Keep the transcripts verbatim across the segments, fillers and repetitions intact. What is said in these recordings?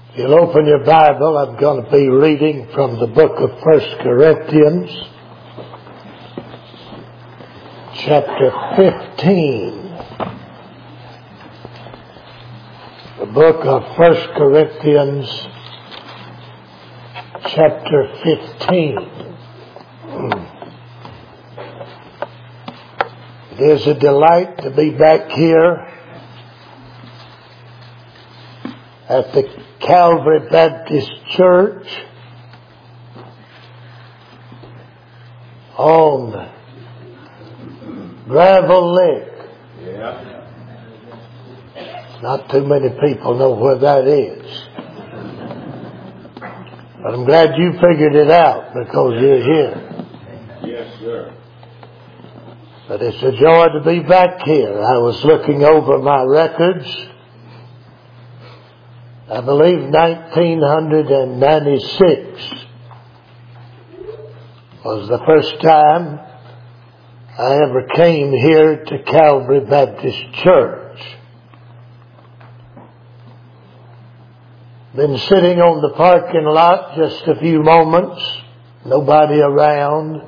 If you'll open your Bible, I'm going to be reading from the book of First Corinthians, chapter fifteen. The book of First Corinthians, chapter fifteen. It is a delight to be back here at the Calvary Baptist Church on Gravel Lick. Yeah. Not too many people know where that is. But I'm glad you figured it out because you're here. Yes, sir. But it's a joy to be back here. I was looking over my records. I believe nineteen ninety-six was the first time I ever came here to Calvary Baptist Church. Been sitting on the parking lot just a few moments, nobody around.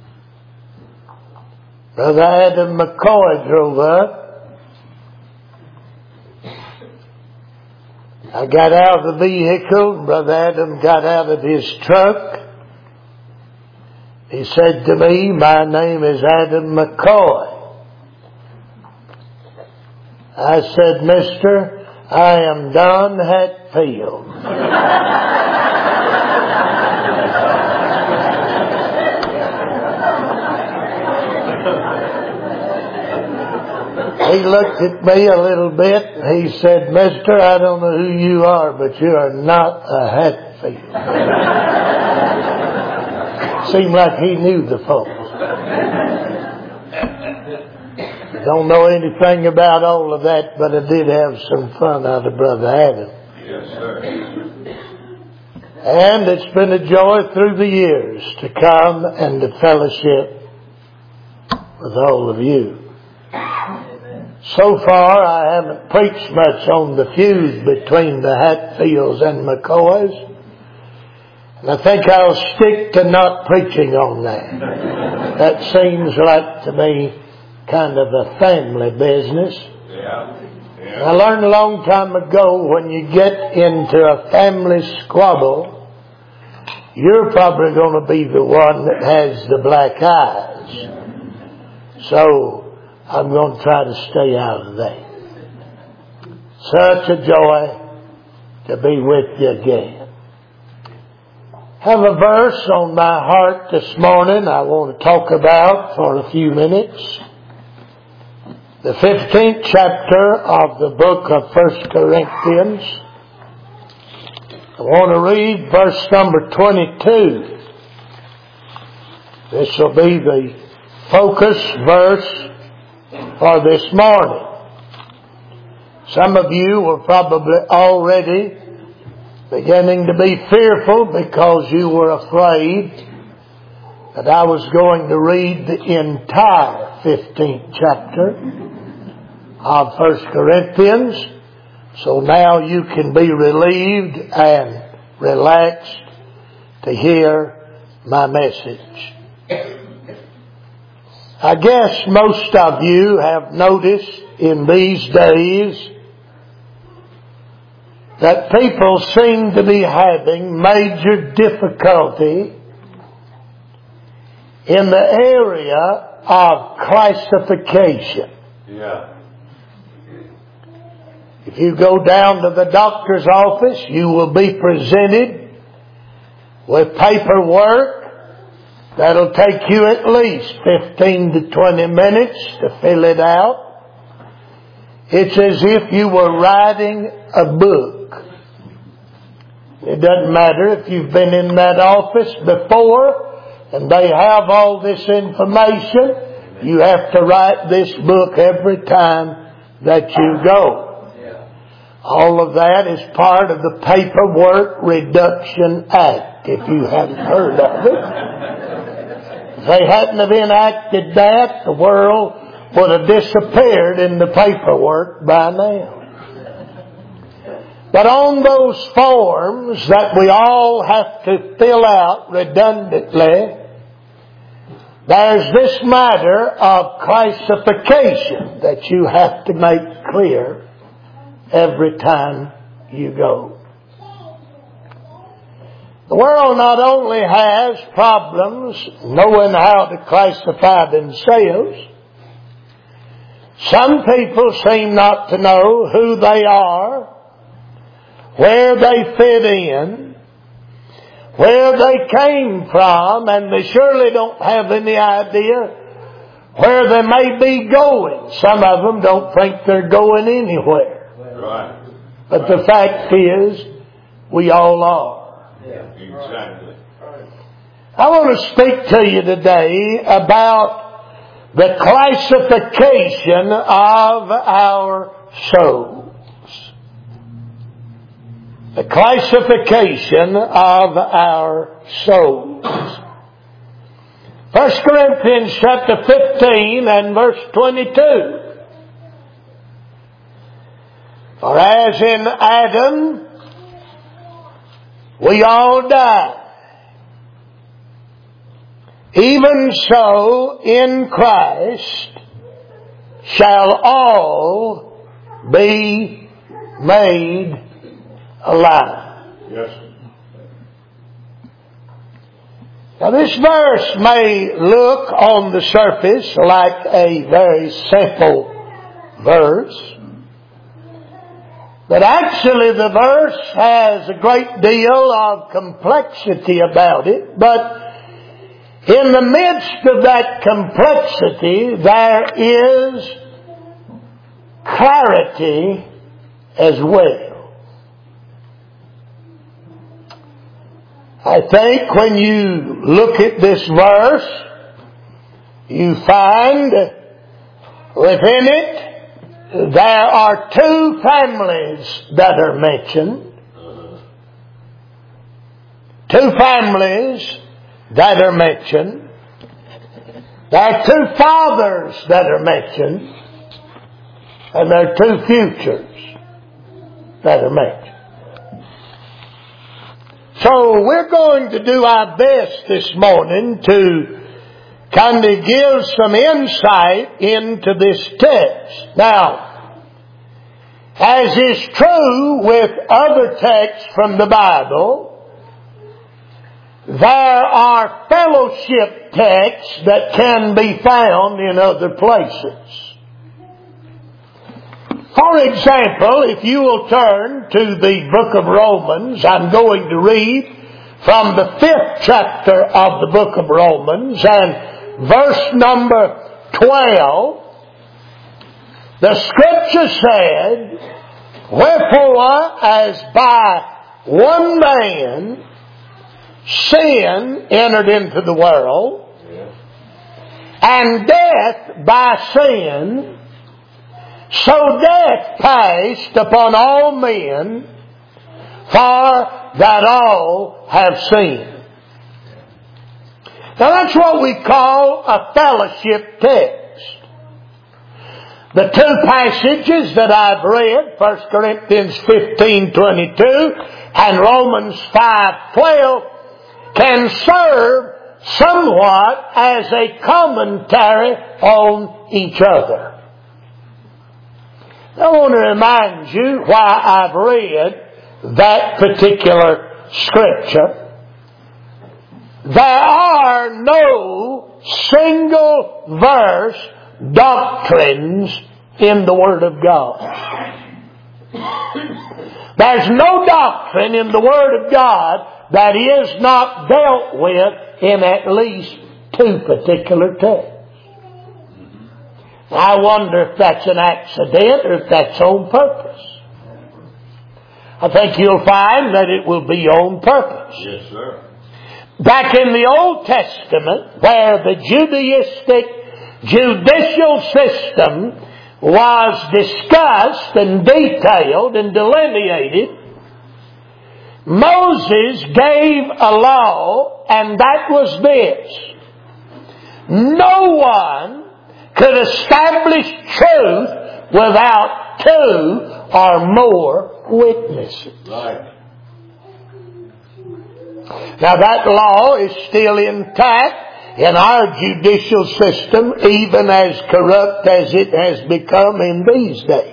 Brother Adam McCoy drove up. I got out of the vehicle, and Brother Adam got out of his truck. He said to me, "My name is Adam McCoy." I said, "Mister, I am Don Hatfield." He looked at me a little bit and he said, "Mister, I don't know who you are, but you are not a Hatfield." Seemed like he knew the folks. Don't know anything about all of that, but I did have some fun out of Brother Adam. Yes, sir. And it's been a joy through the years to come and to fellowship with all of you. So far, I haven't preached much on the feud between the Hatfields and McCoys. And I think I'll stick to not preaching on that. That seems like to me kind of a family business. Yeah. Yeah. I learned a long time ago when you get into a family squabble, you're probably going to be the one that has the black eyes. So I'm going to try to stay out of that. Such a joy to be with you again. Have a verse on my heart this morning I want to talk about for a few minutes. The fifteenth chapter of the book of First Corinthians. I want to read verse number twenty-two. This will be the focus verse for this morning. Some of you were probably already beginning to be fearful because you were afraid that I was going to read the entire fifteenth chapter of First Corinthians. So now you can be relieved and relaxed to hear my message. I guess most of you have noticed in these days that people seem to be having major difficulty in the area of classification. Yeah. If you go down to the doctor's office, you will be presented with paperwork that'll take you at least fifteen to twenty minutes to fill it out. It's as if you were writing a book. It doesn't matter if you've been in that office before and they have all this information. You have to write this book every time that you go. All of that is part of the Paperwork Reduction Act, if you haven't heard of it. If they hadn't have enacted that, the world would have disappeared in the paperwork by now. But on those forms that we all have to fill out redundantly, there's this matter of classification that you have to make clear every time you go. The world not only has problems knowing how to classify themselves, some people seem not to know who they are, where they fit in, where they came from, and they surely don't have any idea where they may be going. Some of them don't think they're going anywhere. Right. But the fact is, we all are. Exactly. I want to speak to you today about the classification of our souls. The classification of our souls. First Corinthians chapter fifteen and verse twenty-two. For as in Adam we all die, even so in Christ shall all be made alive. Yes. Now this verse may look on the surface like a very simple verse, but actually the verse has a great deal of complexity about it. But in the midst of that complexity, there is clarity as well. I think when you look at this verse, you find within it there are two families that are mentioned. Two families that are mentioned. There are two fathers that are mentioned. And there are two futures that are mentioned. So we're going to do our best this morning to kind of give some insight into this text. Now, as is true with other texts from the Bible, there are fellowship texts that can be found in other places. For example, if you will turn to the book of Romans, I'm going to read from the fifth chapter of the book of Romans and verse number twelve. The scripture said, wherefore as by one man sin entered into the world, and death by sin, so death passed upon all men, for that all have sinned. Now that's what we call a fellowship text. The two passages that I've read, First Corinthians fifteen twenty-two and Romans five twelve, can serve somewhat as a commentary on each other. I want to remind you why I've read that particular scripture. There are no single verse doctrines in the Word of God. There's no doctrine in the Word of God that is not dealt with in at least two particular texts. I wonder if that's an accident or if that's on purpose. I think you'll find that it will be on purpose. Yes, sir. Back in the Old Testament, where the Judaistic judicial system was discussed and detailed and delineated, Moses gave a law, and that was this: no one could establish truth without two or more witnesses. Right. Now that law is still intact in our judicial system, even as corrupt as it has become in these days.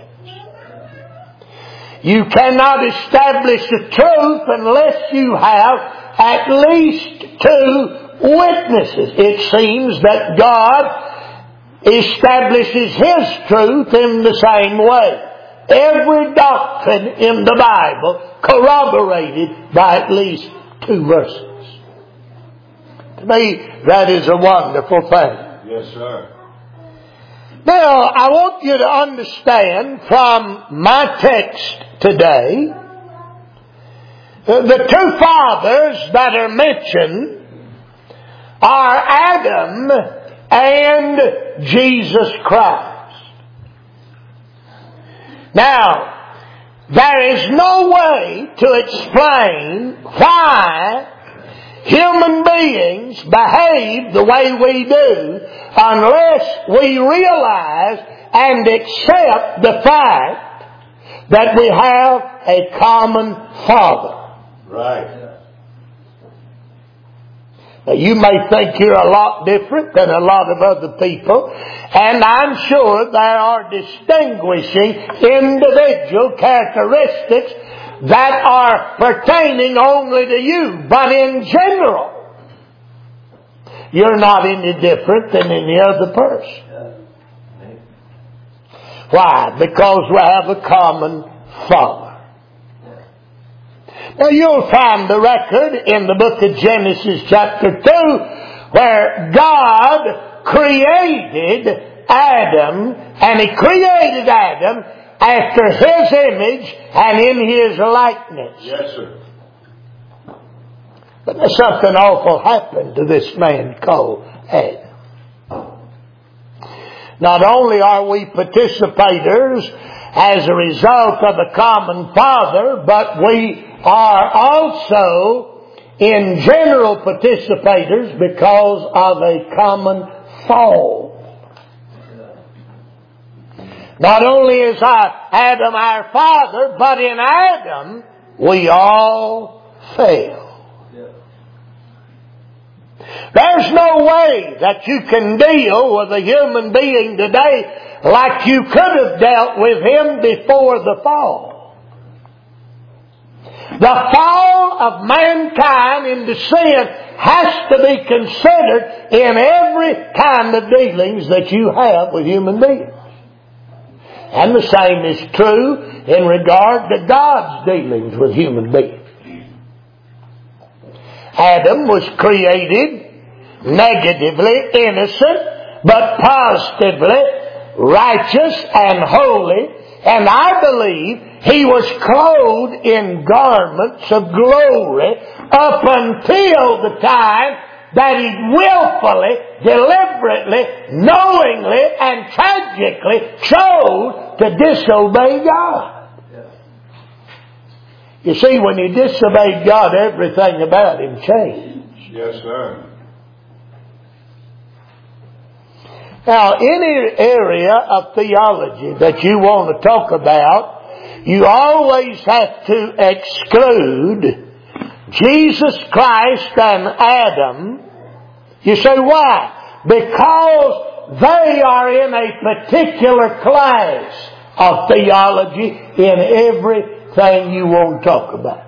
You cannot establish the truth unless you have at least two witnesses. It seems that God establishes His truth in the same way. Every doctrine in the Bible corroborated by at least two verses. To me, that is a wonderful thing. Yes, sir. Now, I want you to understand from my text today, the two fathers that are mentioned are Adam and Jesus Christ. Now, there is no way to explain why human beings behave the way we do unless we realize and accept the fact that we have a common Father. Right. Now, you may think you're a lot different than a lot of other people, and I'm sure there are distinguishing individual characteristics that are pertaining only to you. But in general, you're not any different than any other person. Why? Because we have a common Father. Now you'll find the record in the book of Genesis chapter two where God created Adam, and He created Adam after His image and in His likeness. Yes, sir. But there's something awful happened to this man called Adam. Not only are we participators as a result of a common Father, but we are also in general participators because of a common fall. Not only is our Adam our father, but in Adam we all fail. There's no way that you can deal with a human being today like you could have dealt with him before the fall. The fall of mankind into sin has to be considered in every kind of dealings that you have with human beings. And the same is true in regard to God's dealings with human beings. Adam was created negatively innocent, but positively righteous and holy. And I believe he was clothed in garments of glory up until the time that he willfully, deliberately, knowingly, and tragically chose to disobey God. You see, when he disobeyed God, everything about him changed. Yes, sir. Now, any area of theology that you want to talk about, you always have to exclude Jesus Christ and Adam. You say, why? Because they are in a particular class of theology in everything you want to talk about.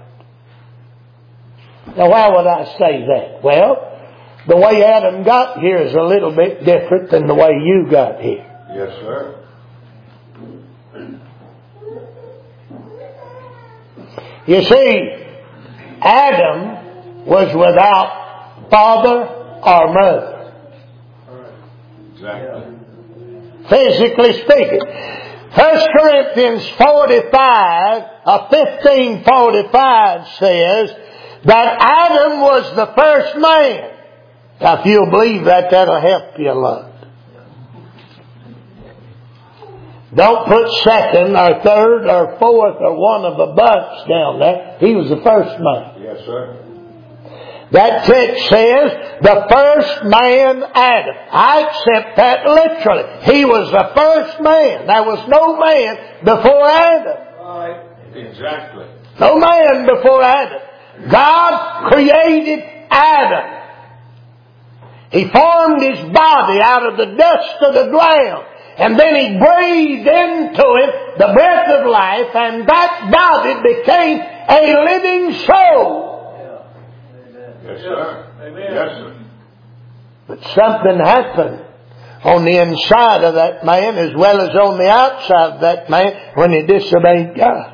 Now, why would I say that? Well, the way Adam got here is a little bit different than the way you got here. Yes, sir. You see, Adam was without father or mother. Exactly. Physically speaking. First Corinthians forty-five, uh, fifteen forty-five says that Adam was the first man. Now, if you'll believe that, that'll help you a lot. Don't put second or third or fourth or one of a bunch down there. He was the first man. Yes, sir. That text says the first man, Adam. I accept that literally. He was the first man. There was no man before Adam. Right. Exactly. No man before Adam. God created Adam. He formed his body out of the dust of the ground. And then He breathed into it the breath of life, and that body became a living soul. Yes, sir. Amen. Yes, sir. But something happened on the inside of that man as well as on the outside of that man when he disobeyed God.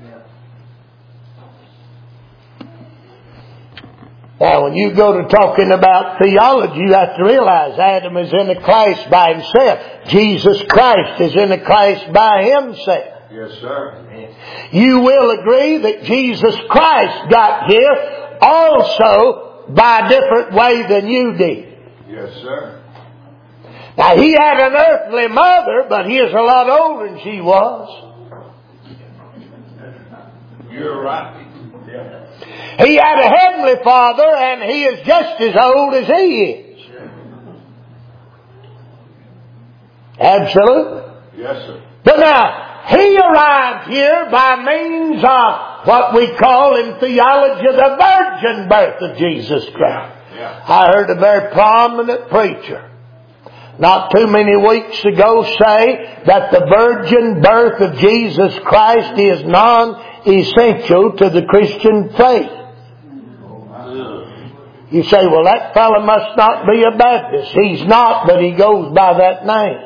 Now, when you go to talking about theology, you have to realize Adam is in a class by himself. Jesus Christ is in a class by Himself. Yes, sir. You will agree that Jesus Christ got here also by a different way than you did. Yes, sir. Now, He had an earthly mother, but He is a lot older than she was. You're right. Yeah. He had a heavenly Father, and He is just as old as He is. Absolutely. Yes, sir. But now, He arrived here by means of what we call in theology the virgin birth of Jesus Christ. Yeah. Yeah. I heard a very prominent preacher not too many weeks ago say that the virgin birth of Jesus Christ is non-essential to the Christian faith. You say, well, that fellow must not be a Baptist. He's not, but he goes by that name.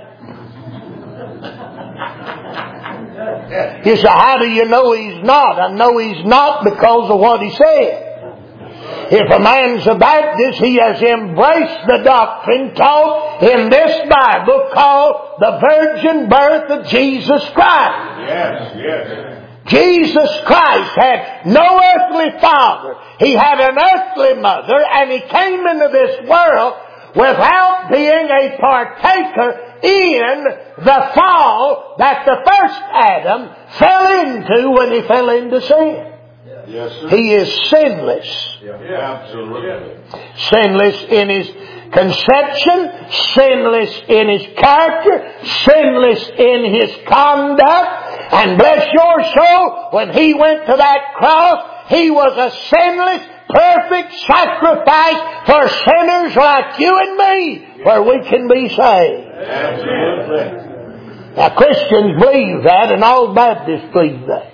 You say, how do you know he's not? I know he's not because of what he said. If a man's a Baptist, he has embraced the doctrine taught in this Bible called the virgin birth of Jesus Christ. Yes, yes. Jesus Christ had no earthly father. He had an earthly mother, and He came into this world without being a partaker in the fall that the first Adam fell into when he fell into sin. Yes, sir. He is sinless. Yeah, absolutely. Sinless in His conception, sinless in His character, sinless in His conduct. And bless your soul, when He went to that cross, He was a sinless, perfect sacrifice for sinners like you and me, where we can be saved. Absolutely. Now, Christians believe that, and all Baptists believe that.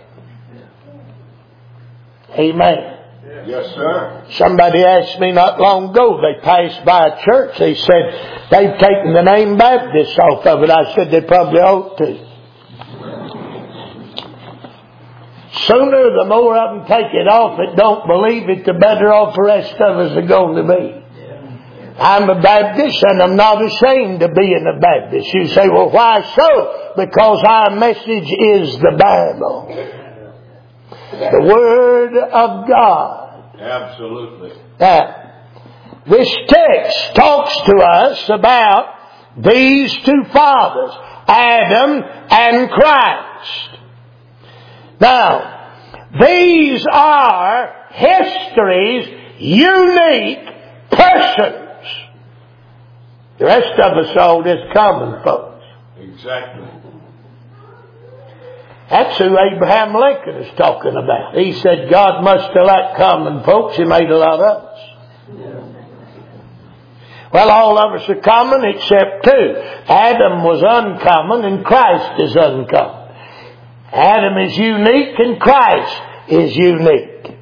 Amen. Yes, sir. Somebody asked me not long ago, they passed by a church, they said they've taken the name Baptist off of it. I said they probably ought to. Sooner the more of them take it off that don't believe it, the better off the rest of us are going to be. I'm a Baptist, and I'm not ashamed of being a Baptist. You say, well, why so? Because our message is the Bible. The Word of God. Absolutely. Now, this text talks to us about these two fathers, Adam and Christ. Now, these are history's unique persons. The rest of us all just common folks. Exactly. That's who Abraham Lincoln is talking about. He said God must have liked common folks. He made a lot of us. Well, all of us are common except two. Adam was uncommon and Christ is uncommon. Adam is unique and Christ is unique.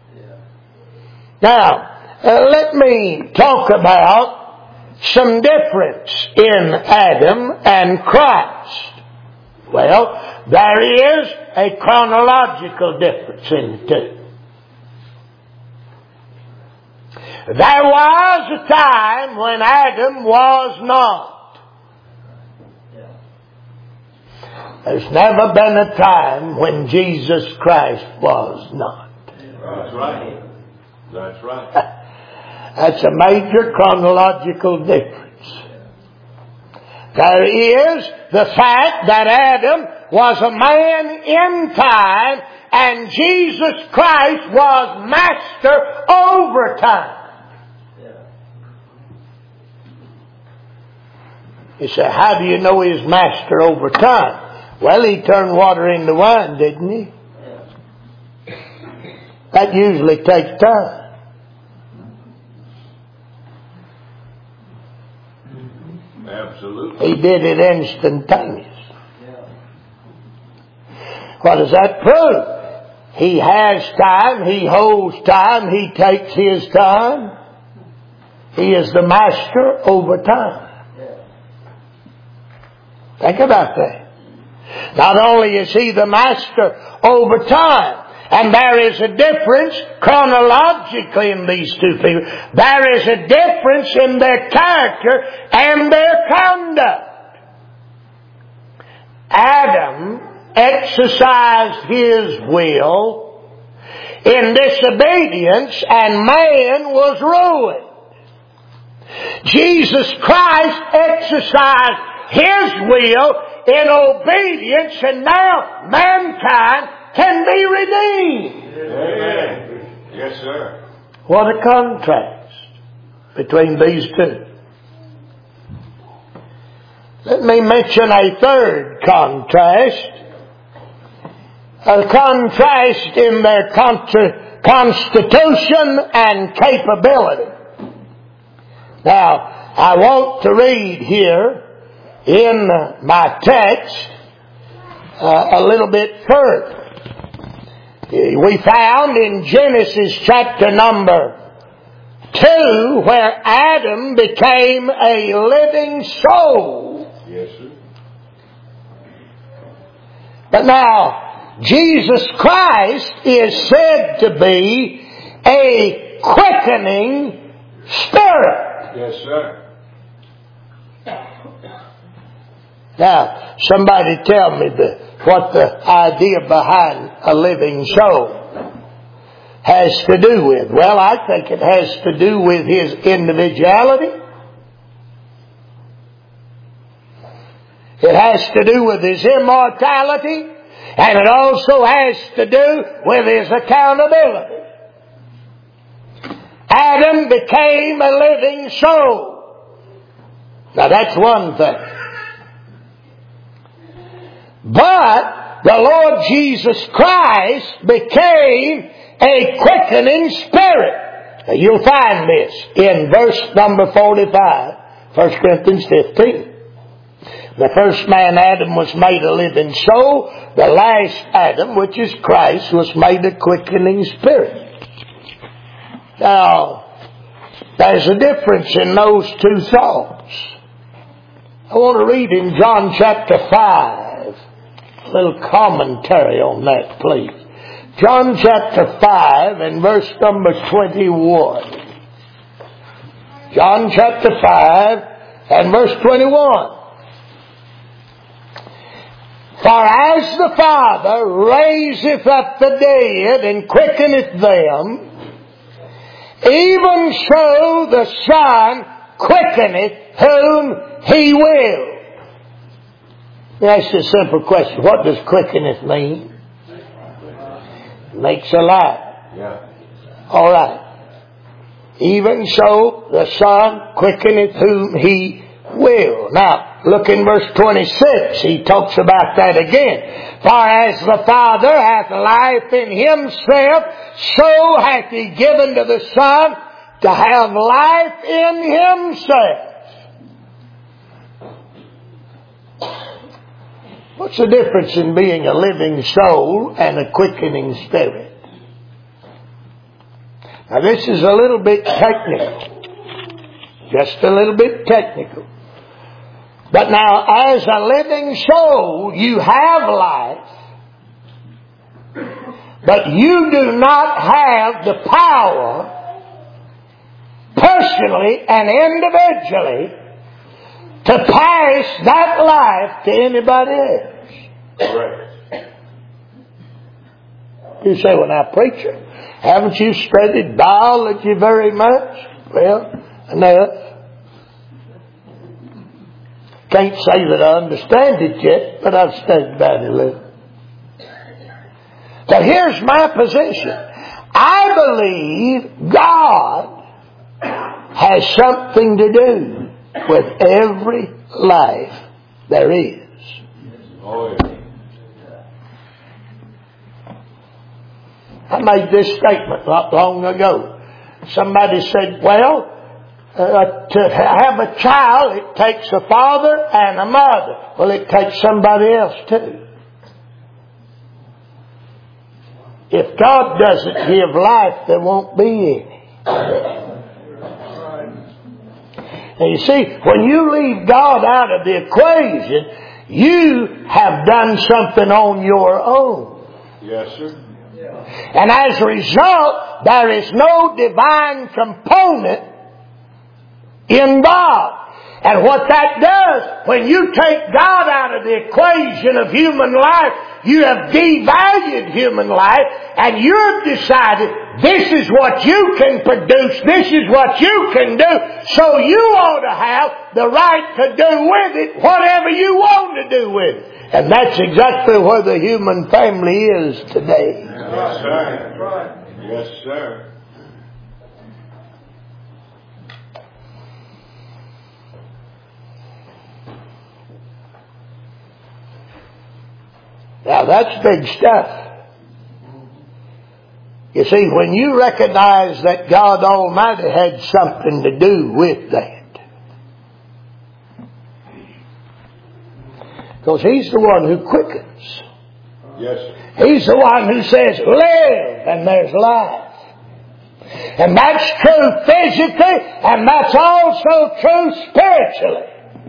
Now, uh, let me talk about some difference in Adam and Christ. Well, there is a chronological difference in the two. There was a time when Adam was not. There's never been a time when Jesus Christ was not. That's right. That's right. That's a major chronological difference. There is the fact that Adam was a man in time and Jesus Christ was master over time. You say, how do you know He's master over time? Well, He turned water into wine, didn't He? That usually takes time. Absolutely. He did it instantaneous. What does that prove? He has time. He holds time. He takes His time. He is the master over time. Think about that. Not only is He the master over time, and there is a difference chronologically in these two people. There is a difference in their character and their conduct. Adam exercised his will in disobedience, and man was ruined. Jesus Christ exercised His will in obedience, and now mankind can be redeemed. Amen. Yes, sir. What a contrast between these two. Let me mention a third contrast. A contrast in their contra- constitution and capability. Now, I want to read here in my text uh, a little bit further. We found in Genesis chapter number two where Adam became a living soul. Yes, sir. But now, Jesus Christ is said to be a quickening spirit. Yes, sir. Now, somebody tell me the, what the idea behind a living soul has to do with. Well, I think it has to do with his individuality. It has to do with his immortality. And it also has to do with his accountability. Adam became a living soul. Now that's one thing. But the Lord Jesus Christ became a quickening spirit. Now you'll find this in verse number forty-five, First Corinthians fifteen. The first man, Adam, was made a living soul. The last Adam, which is Christ, was made a quickening spirit. Now, there's a difference in those two thoughts. I want to read in John chapter five, a little commentary on that, please. John chapter five and verse number twenty-one. John chapter five and verse twenty-one. For as the Father raiseth up the dead and quickeneth them, even so the Son quickeneth whom He will. Let me ask you a simple question. What does quickeneth mean? Makes alive. Yeah. All right. Even so the Son quickeneth whom He will. Now, look in verse twenty-six. He talks about that again. For as the Father hath life in Himself, so hath He given to the Son to have life in Himself. What's the difference in being a living soul and a quickening spirit? Now this is a little bit technical. Just a little bit technical. But now, as a living soul, you have life, but you do not have the power, personally and individually, to pass that life to anybody else. Right. You say, well now, preacher, haven't you studied biology very much? Well, enough. Can't say that I understand it yet, but I've studied about it a little. But here's my position. I believe God has something to do with every life there is. Oh, yeah. I made this statement not long ago. Somebody said, well, uh, to have a child, it takes a father and a mother. Well, it takes somebody else too. If God doesn't give life, there won't be any. And you see, when you leave God out of the equation, you have done something on your own. Yes, sir. And as a result, there is no divine component in God. And what that does, when you take God out of the equation of human life, you have devalued human life, and you've decided this is what you can produce, this is what you can do, so you ought to have the right to do with it whatever you want to do with it. And that's exactly where the human family is today. Yes, sir. Yes, sir. Now that's big stuff. You see, when you recognize that God Almighty had something to do with that, because He's the one who quickens. Yes, sir. He's the one who says, live, and there's life. And that's true physically, and that's also true spiritually.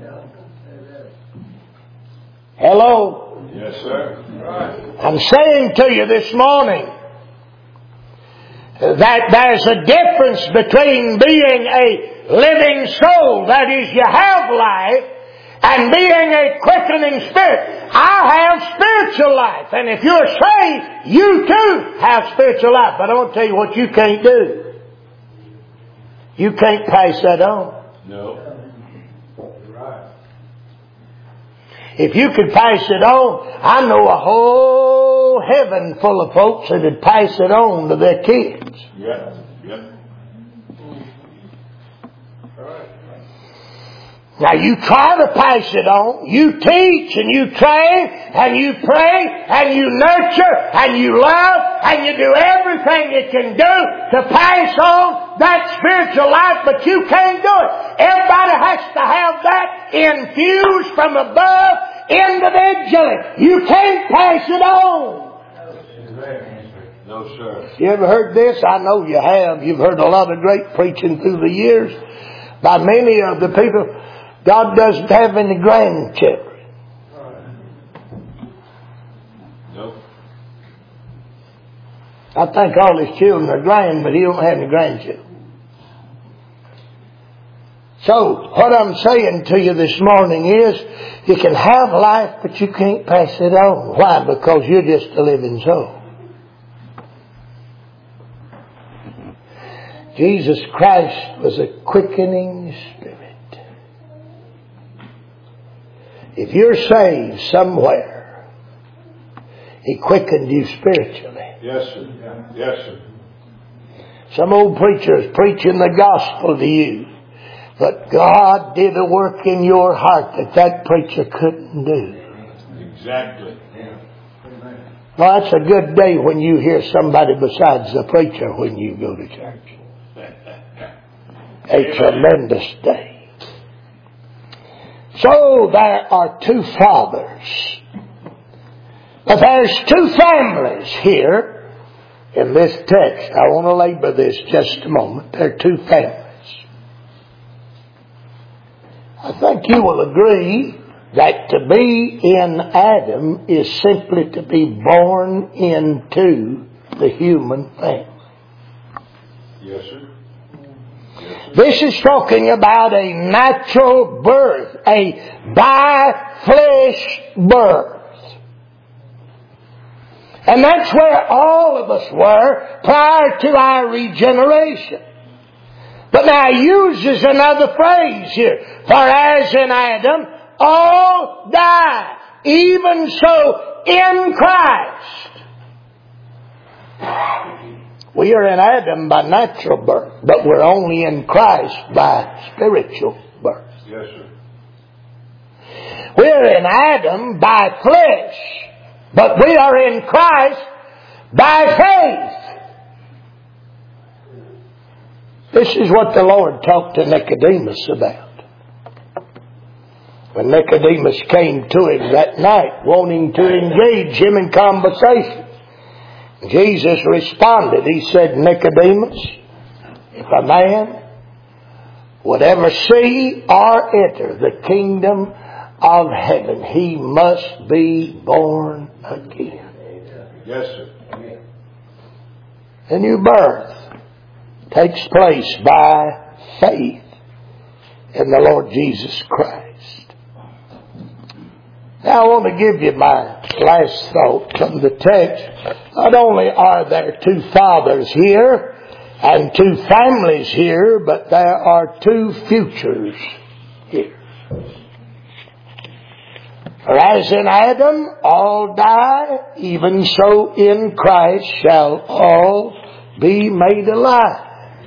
Hello? Yes, sir. I'm saying to you this morning that there's a difference between being a living soul, that is, you have life, and being a quickening spirit. I have spiritual life, and if you're saved, you too have spiritual life. But I want to tell you what you can't do. You can't pass that on. No. If you could pass it on, I know a whole heaven full of folks that would pass it on to their kids. Yeah. Yeah. Now you try to pass it on. You teach and you train and you pray and you nurture and you love and you do everything you can do to pass on that spiritual life, but you can't do it. Everybody has to have that infused from above individually. You can't pass it on. No, sir. You ever heard this? I know you have. You've heard a lot of great preaching through the years by many of the people. God doesn't have any grandchildren. No. I think all His children are grand, but He don't have any grandchildren. So, what I'm saying to you this morning is, you can have life, but you can't pass it on. Why? Because you're just a living soul. Jesus Christ was a quickening spirit. If you're saved somewhere, He quickened you spiritually. Yes, sir. Yes, sir. Some old preacher is preaching the gospel to you, but God did a work in your heart that that preacher couldn't do. Exactly. Well, that's a good day when you hear somebody besides the preacher when you go to church. A tremendous day. So there are two fathers. But there's two families here in this text. I want to labor this just a moment. There are two families. I think you will agree that to be in Adam is simply to be born into the human family. Yes, sir. This is talking about a natural birth, a by-flesh birth. And that's where all of us were prior to our regeneration. But now he uses another phrase here. For as in Adam, all die, even so in Christ. We are in Adam by natural birth, but we're only in Christ by spiritual birth. Yes, sir. We're in Adam by flesh, but we are in Christ by faith. This is what the Lord talked to Nicodemus about. When Nicodemus came to him that night, wanting to engage him in conversation, Jesus responded. He said, Nicodemus, if a man would ever see or enter the kingdom of heaven, he must be born again. Yes, sir. The new birth takes place by faith in the Lord Jesus Christ. Now I want to give you my last thought from the text. Not only are there two fathers here and two families here, but there are two futures here. For as in Adam all die, even so in Christ shall all be made alive.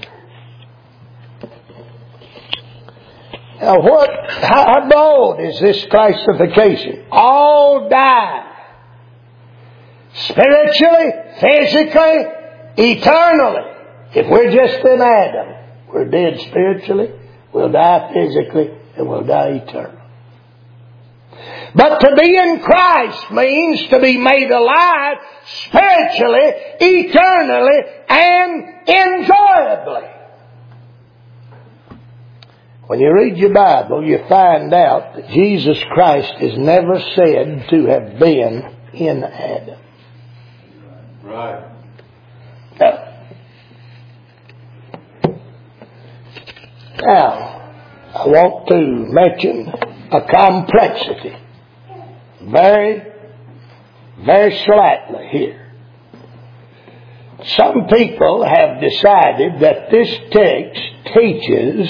Now what, how broad is this classification? All die. Spiritually, physically, eternally. If we're just in Adam, we're dead spiritually, we'll die physically, and we'll die eternally. But to be in Christ means to be made alive spiritually, eternally, and enjoyably. When you read your Bible, you find out that Jesus Christ is never said to have been in Adam. Right. No. Now, I want to mention a complexity. Very, very slightly here. Some people have decided that this text teaches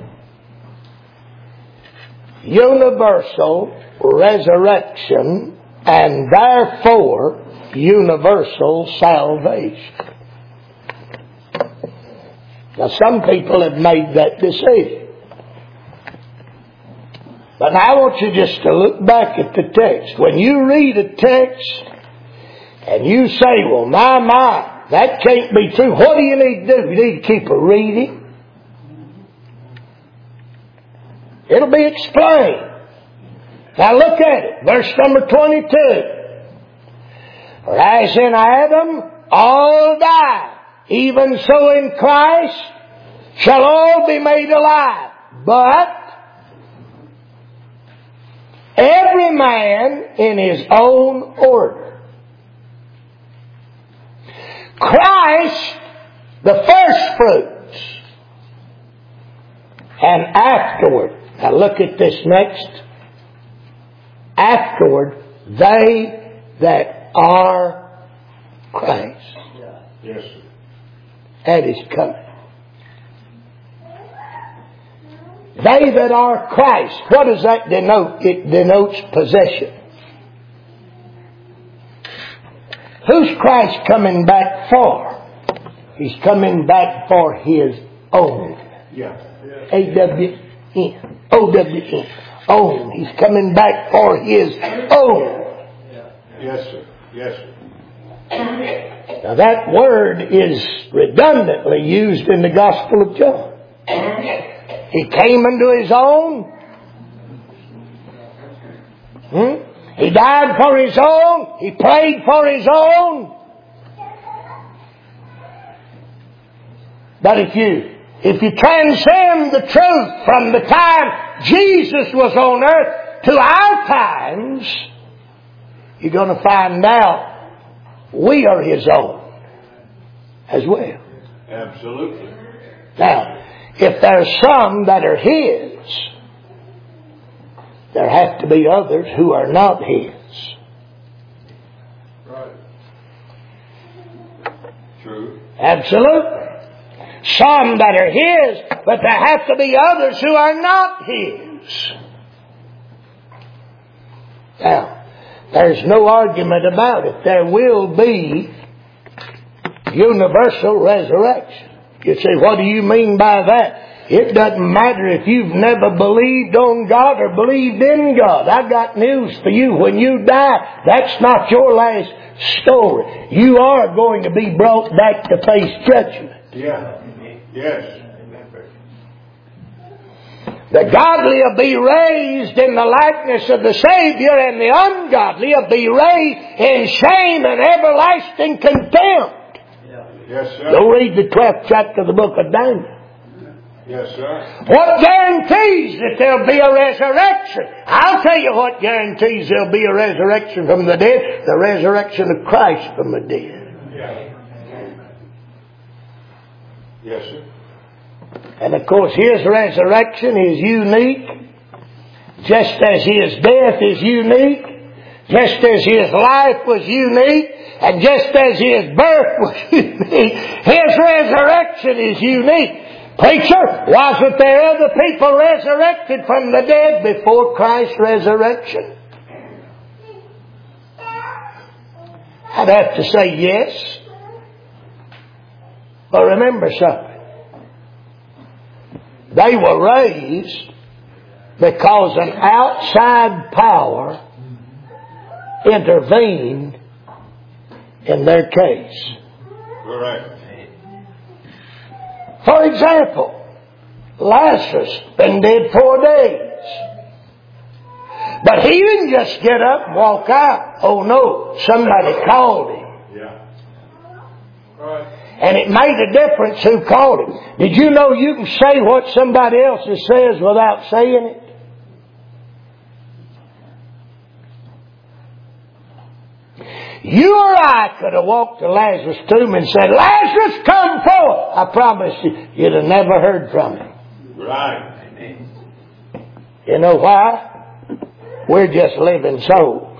universal resurrection and therefore universal salvation. Now some people have made that decision. But I want you just to look back at the text. When you read a text and you say, well, my, my, that can't be true. What do you need to do? You need to keep a reading. It'll be explained. Now look at it. Verse number twenty-two. For as in Adam all die, even so in Christ shall all be made alive. But every man in his own order. Christ, the first fruits. And afterward, now look at this next. Afterward, they that are Christ. Yes, sir. That is coming. They that are Christ. What does that denote? It denotes possession. Who's Christ coming back for? He's coming back for His own. Yeah. A W N. O W N. Own. He's coming back for His own. Yes, sir. Yes, sir. Now that word is redundantly used in the Gospel of John. He came unto His own. Hmm? He died for His own. He prayed for His own. But if you, if you transcend the truth from the time Jesus was on earth to our times, you're going to find out we are His own as well. Absolutely. Now, if there's some that are His, there have to be others who are not His. Right. True. Absolutely. Some that are His, but there have to be others who are not His. Now, there's no argument about it. There will be universal resurrection. You say, what do you mean by that? It doesn't matter if you've never believed on God or believed in God. I got news for you. When you die, that's not your last story. You are going to be brought back to face judgment. Yeah. Yes. The godly will be raised in the likeness of the Savior, and the ungodly will be raised in shame and everlasting contempt. Yes, sir. Go read the twelfth chapter of the book of Daniel. Yes, sir. What guarantees that there'll be a resurrection? I'll tell you what guarantees there'll be a resurrection from the dead. The resurrection of Christ from the dead. Yes, sir. And of course His resurrection is unique. Just as His death is unique. Just as His life was unique. And just as His birth was unique. His resurrection is unique. Preacher, wasn't there other people resurrected from the dead before Christ's resurrection? I'd have to say yes. But remember something. They were raised because an outside power intervened in their case. Correct. For example, Lazarus been dead four days. But he didn't just get up and walk out. Oh no, somebody called him. Yeah. Right. And it made a difference who called him. Did you know you can say what somebody else says without saying it? You or I could have walked to Lazarus' tomb and said, Lazarus, come forth. I promise you, you'd have never heard from him. Right. You know why? We're just living souls.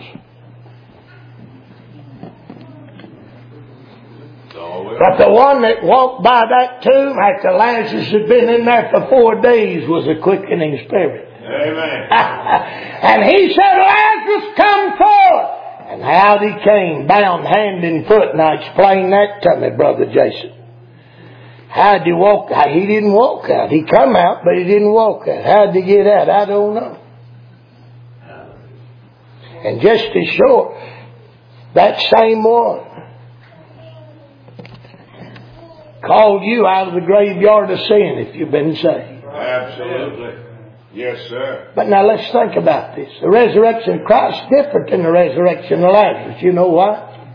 But the one that walked by that tomb after Lazarus had been in there for four days was a quickening spirit. Amen. And he said, Lazarus, come forth. And out he came, bound hand and foot. And I explained that to me, Brother Jason. How'd he walk out? He didn't walk out. He come out, but he didn't walk out. How'd he get out? I don't know. And just as sure, that same one called you out of the graveyard of sin if you've been saved. Absolutely. Yes, sir. But now let's think about this. The resurrection of Christ is different than the resurrection of Lazarus. You know why?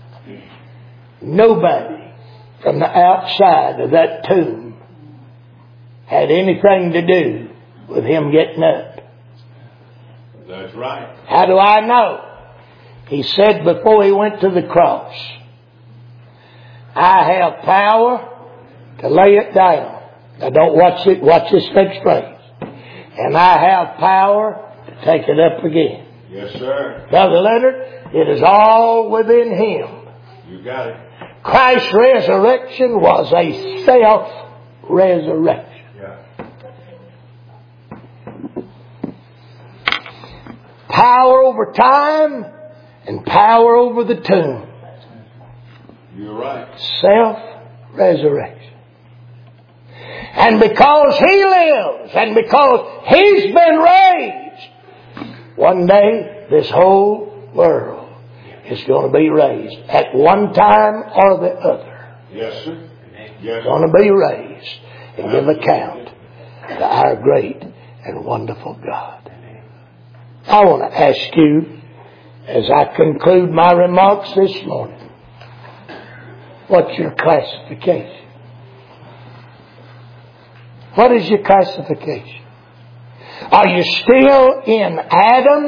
Nobody from the outside of that tomb had anything to do with him getting up. That's right. How do I know? He said before he went to the cross, I have power to lay it down. Now don't watch it, watch this next phrase. And I have power to take it up again. Yes, sir. Brother Leonard, it is all within Him. You got it. Christ's resurrection was a self-resurrection. Yeah. Power over time and power over the tomb. You're right. Self-resurrection. And because He lives and because He's been raised, one day this whole world is going to be raised at one time or the other. Yes, sir. Yes. Going to be raised and give account to our great and wonderful God. I want to ask you, as I conclude my remarks this morning, what's your classification? What is your classification? Are you still in Adam?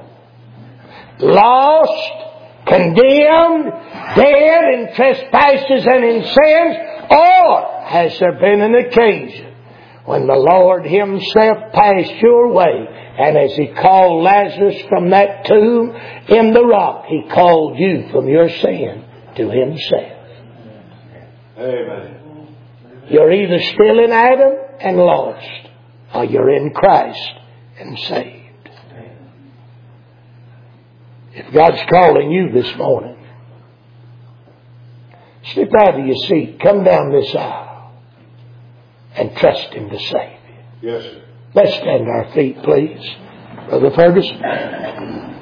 Lost? Condemned? Dead in trespasses and in sins? Or has there been an occasion when the Lord Himself passed your way, and as He called Lazarus from that tomb in the rock, He called you from your sin to Himself? Amen. You're either still in Adam and lost, or you're in Christ and saved. If God's calling you this morning, slip out of your seat, come down this aisle, and trust Him to save you. Yes, sir. Let's stand to our feet, please. Brother Ferguson.